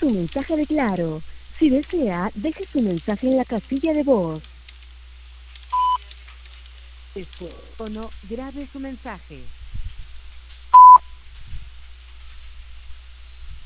un mensaje de Claro. Si desea, deje su mensaje en la casilla de voz. Después, o no, grabe su mensaje.